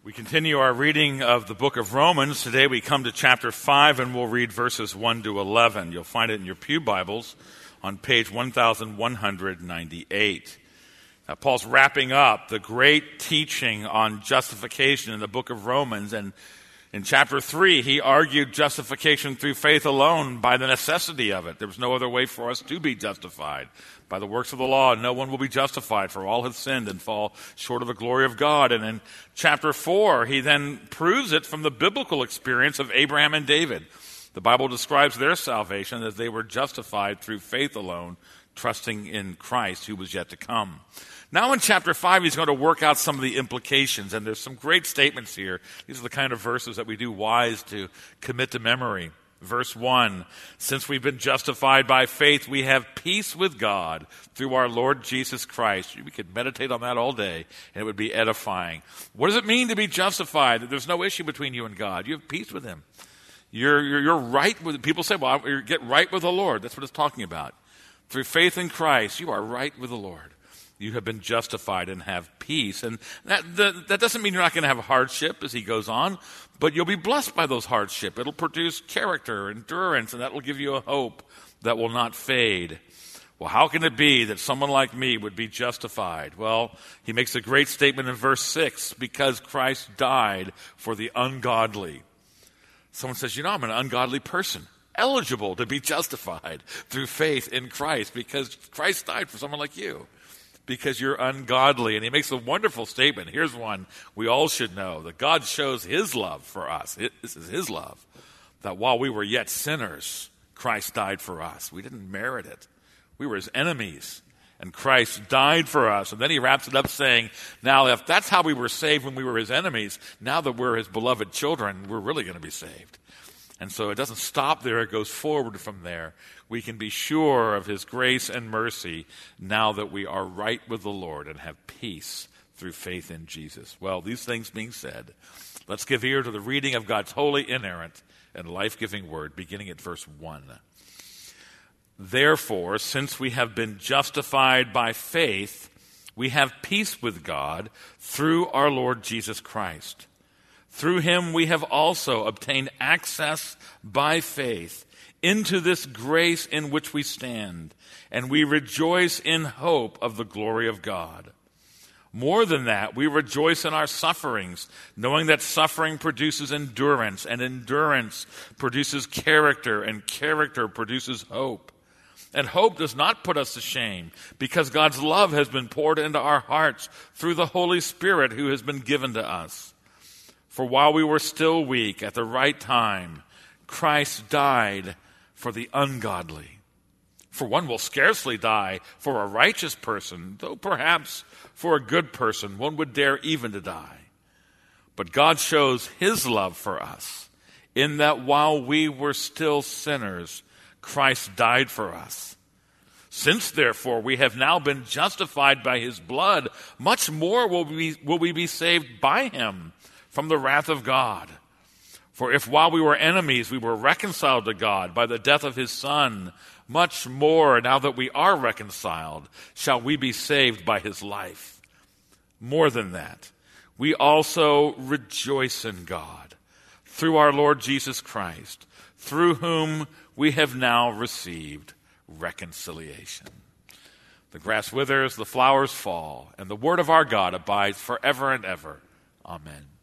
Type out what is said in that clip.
We continue our reading of the book of Romans. Today we come to chapter 5 and we'll read verses 1 to 11. You'll find it in your pew Bibles on page 1198. Now, Paul's wrapping up the great teaching on justification in the book of Romans, and in chapter 3 he argued justification through faith alone by the necessity of it. There was no other way for us to be justified. By the works of the law, no one will be justified, for all have sinned and fall short of the glory of God. And in chapter 4, he then proves it from the biblical experience of Abraham and David. The Bible describes their salvation as they were justified through faith alone, trusting in Christ who was yet to come. Now in chapter 5, he's going to work out some of the implications, and there's some great statements here. These are the kind of verses that we do wise to commit to memory. Verse 1, since we've been justified by faith, we have peace with God through our Lord Jesus Christ. We could meditate on that all day, and it would be edifying. What does it mean to be justified? That there's no issue between you and God. You have peace with him. You're right with, people say, well, get right with the Lord. That's what it's talking about. Through faith in Christ, you are right with the Lord. You have been justified and have peace. And that doesn't mean you're not going to have hardship as he goes on, but you'll be blessed by those hardship. It'll produce character, endurance, and that will give you a hope that will not fade. Well, how can it be that someone like me would be justified? Well, he makes a great statement in verse 6, because Christ died for the ungodly. Someone says, I'm an ungodly person, eligible to be justified through faith in Christ because Christ died for someone like you. Because you're ungodly. And he makes a wonderful statement. Here's one we all should know, that God shows his love for us. This is his love, that while we were yet sinners, Christ died for us. We didn't merit it. We were his enemies, and Christ died for us. And then he wraps it up saying, now if that's how we were saved when we were his enemies, now that we're his beloved children, we're really going to be saved. And so it doesn't stop there, it goes forward from there. We can be sure of his grace and mercy now that we are right with the Lord and have peace through faith in Jesus. Well, these things being said, let's give ear to the reading of God's holy, inerrant, and life-giving word, beginning at verse 1. Therefore, since we have been justified by faith, we have peace with God through our Lord Jesus Christ. Through him we have also obtained access by faith into this grace in which we stand, and we rejoice in hope of the glory of God. More than that, we rejoice in our sufferings, knowing that suffering produces endurance, and endurance produces character, and character produces hope. And hope does not put us to shame, because God's love has been poured into our hearts through the Holy Spirit who has been given to us. For while we were still weak, at the right time, Christ died for the ungodly. For one will scarcely die for a righteous person, though perhaps for a good person one would dare even to die. But God shows his love for us, in that while we were still sinners, Christ died for us. Since, therefore, we have now been justified by his blood, much more will we be saved by him from the wrath of God. For if while we were enemies we were reconciled to God by the death of his Son, much more, now that we are reconciled, shall we be saved by his life. More than that, we also rejoice in God through our Lord Jesus Christ, through whom we have now received reconciliation. The grass withers, the flowers fall, and the word of our God abides forever and ever. Amen.